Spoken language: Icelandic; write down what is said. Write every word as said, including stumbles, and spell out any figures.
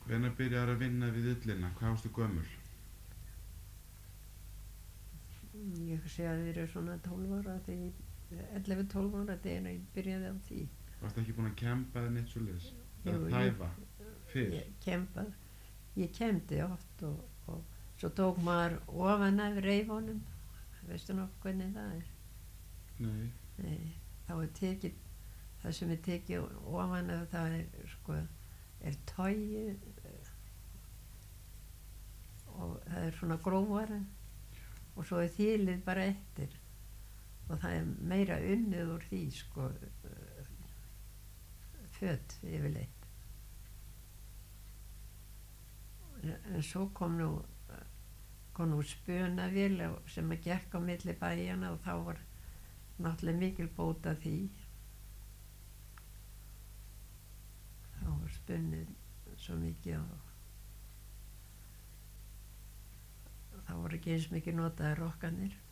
Hvenær byrjaðir að vinna við ullina? Hvað varstu gömul? Ég sé að þið eru svona tólf ára, ellefu tólf ára þegar ég byrjaði á því. Varstu ekki búin að kempa eða neitt svoleiðis? Jú, Eða þæfa? Fyrr? Ég kempað. Ég kemdi oft og, og svo tók maður ofan af reifunum. Veistu nokkuð hvernig það er? Nei. Nei, þá er tekið, það sem er tekið ofan af það er, sko, er togi og það er svona grófara og svo er þilið bara eftir og það er meira unnið úr því, sko, föt yfirleitt. En svo kom nú, kom nú spunavél sem að gekk á milli bæjana og þá var náttúrulega mikil bót af því. Þá var spunnið svo mikið og þá voru ekki eins mikið notaðir rokkanir.